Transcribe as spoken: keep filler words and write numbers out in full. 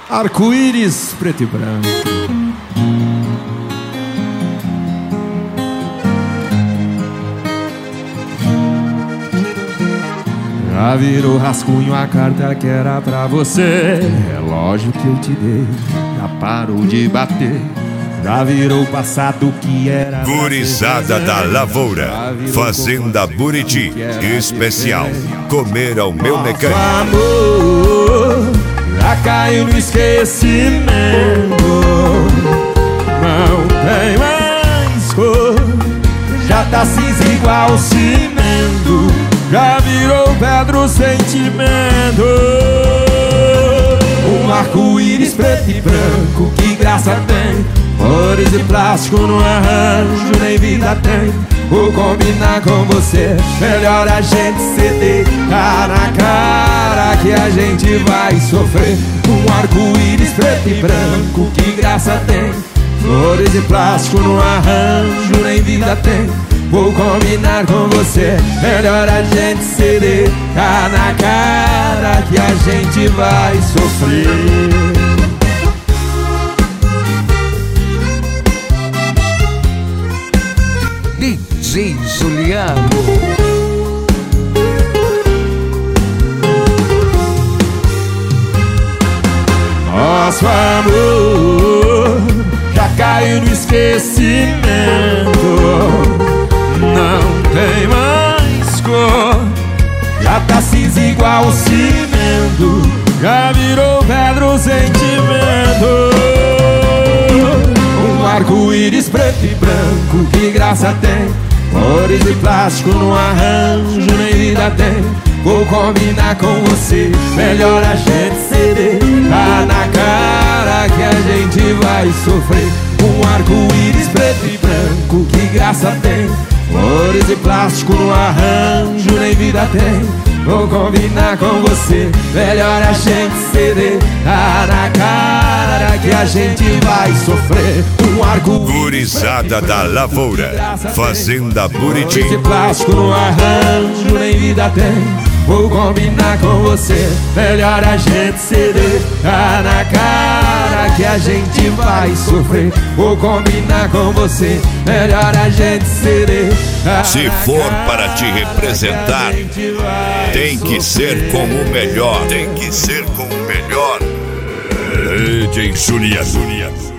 Arco-íris preto e branco. Já virou rascunho a carta que era pra você. Relógio que eu te dei já parou de bater. Já virou passado que era. Gurizada da Lavoura, Fazenda Buriti, especial Comer ao Meu Mecânico. Amor, já caiu no esquecimento. Não tem mais cor, já tá cinza igual cimento. Já virou pedra o sentimento. Um arco-íris preto e branco, que graça tem. Flores de plástico no arranjo, nem vida tem. Vou combinar com você, melhor a gente ceder. Tá na cara que a gente vai sofrer. Um arco-íris preto e branco, que graça tem. Flores de plástico no arranjo, nem vida tem. Vou combinar com você, melhor a gente ceder. Tá na cara que a gente vai sofrer. D J Juliano. Nosso amor já caiu no esquecimento. Não tem mais cor, já tá cinza igual cimento. Já virou pedra o sentimento. Um arco-íris preto e branco, que graça tem. Flores de plástico no arranjo, nem vida tem. Vou combinar com você, melhor a gente ceder. Tá na cara que a gente vai sofrer. Um arco-íris preto e branco, que graça tem. Flores de plástico no arranjo, nem vida tem. Vou combinar com você, melhor a gente ceder. Tá na cara que a gente vai sofrer. Um arco-íris Gurizada da Lavoura, Fazenda Buriti. Flores de plástico no arranjo, nem vida tem. Vou combinar com você, melhor a gente ceder. Tá na cara que a gente vai sofrer. Vou combinar com você, melhor a gente ceder. Tá Se for para te representar, tem que ser com o melhor. Tem que ser com o melhor. D J Juliano.